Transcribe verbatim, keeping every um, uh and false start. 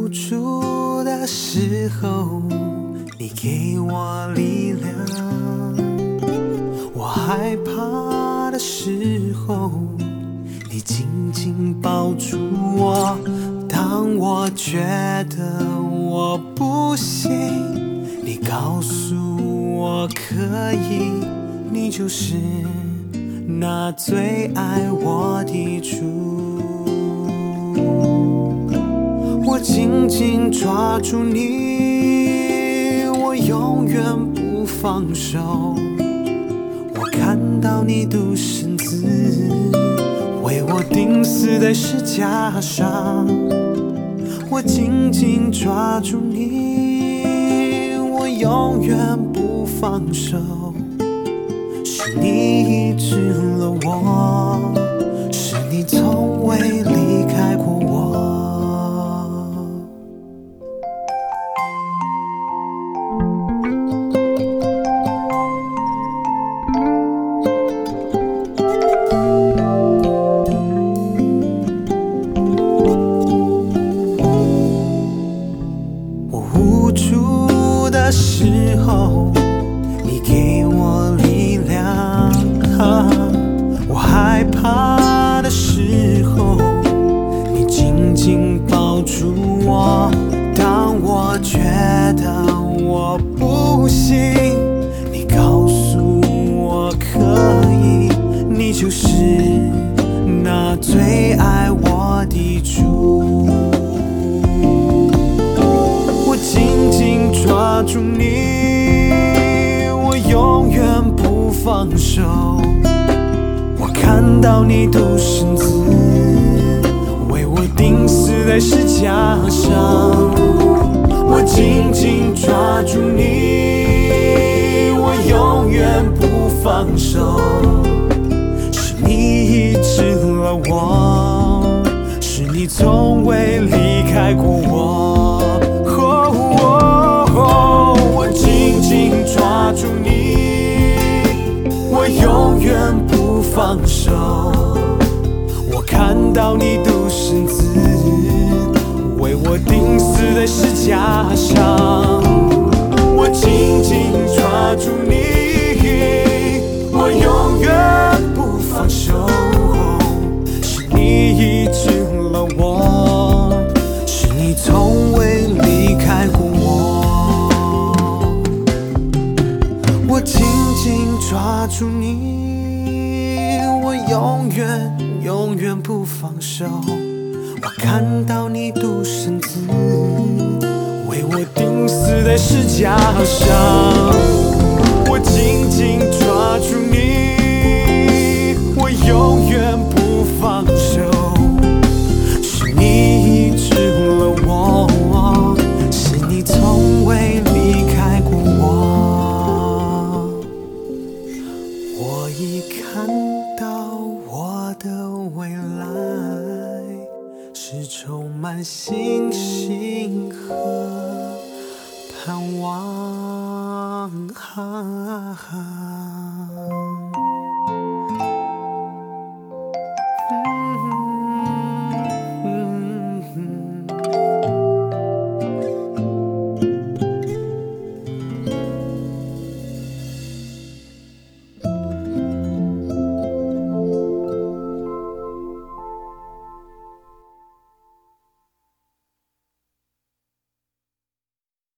助的时候，你给我力量；我害怕的时候，你紧紧抱住我。当我觉得我不行，你告诉我可以，你就是那最爱我的主。我紧紧抓住你，我永远不放手。我看到你独生子为我钉死在十架上，我紧紧抓住你，我永远不放手。是你医治了我，是你从未离开过我。我无助的时候，你给我力量；我害怕的时候，你紧紧抱住我。当我觉得我不行，你告诉我可以，你就是那最爱我的主。我紧紧抓住你，我永远不放手。我看到你独生子为我钉死在十架上，我紧紧抓住你，我永远不放手。是你医治了我，是你从未离开过我。我紧紧抓住你，我永远不放手。我看到你独生子为我钉死在十架上，我紧紧抓住你，我永远不放手。是你医治了我，是你从未离开过我。我紧紧抓住你，我永远永远不放手。我看到你独生子为我钉死在十架上，我紧紧抓住你，我永远不放手。是你医治了我，是你从未离开过我。我已看到我的未来是充满信心和盼望。